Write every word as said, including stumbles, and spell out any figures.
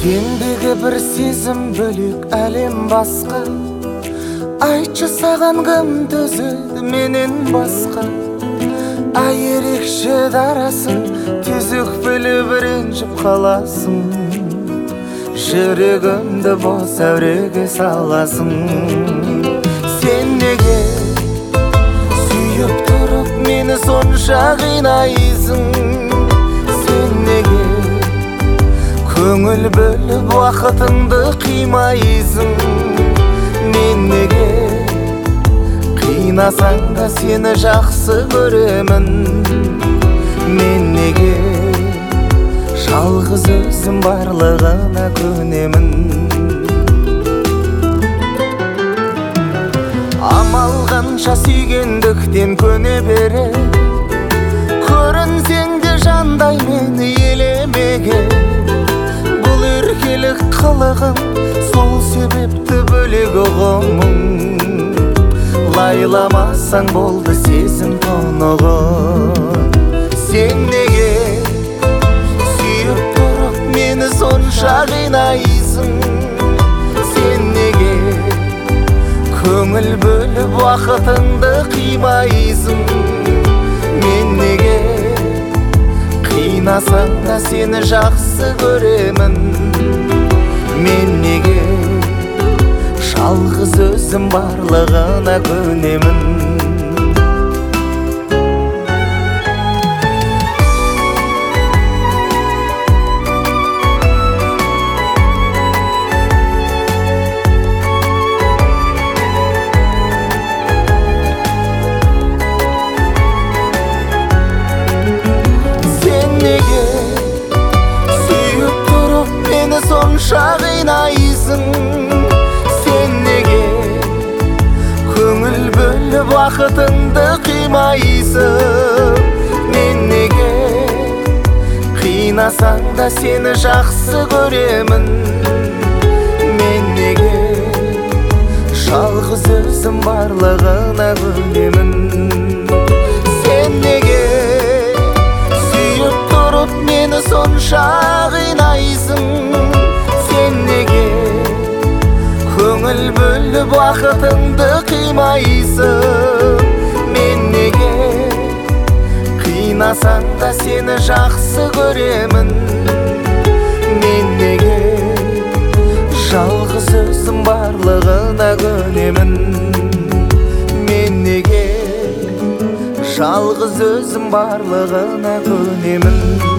Ендігі бір сезім бөлек, әлем басқа. Айтшы саған кім төзеді менен басқа. Ай ерекше дарасың, тезек біліп ренжіп қаласың. Жүрегімді бос әуреге саласың. Сен неге сүйіп тұрып мені сонша қинайсың? Сен неге көңіл бөліп уақытыңды қимайсың? Мен неге қинасаң да сені жақсы көремін? Мен неге жалғыз өзім барлығына көнемін? Амал қанша сүйгендіктен көне бере, көрінсең де жандай мені елемеге. Бұл еркелік қылығың, сол себепті бөлек ұғымың. Лайламасаң болды сезім тұнығын. Сен неге сүйіп тұрып мені сонша қинайсың? Сен неге көңіл бөліп уақытыңды қимайсың? Мен неге қинасаң да сені жақсы көремін? Мен неге жалғыз өзім барлығына көнемін? Сонша қинайсың? Сен неге көңіл бөліп уақытыңды қимайсың? Мен неге қинасаң да сені жақсы көремін? Мен неге жалғыз өзім барлығына көнемін? Сен неге сүйіп тұрып мені сонша қинайсың? Көңіл бөліп уақытыңды қимайсың? Мен неге қинасаң да сені жақсы көремін? Мен неге жалғыз өзім барлығына көнемін? Мен неге жалғыз өзім барлығына көнемін?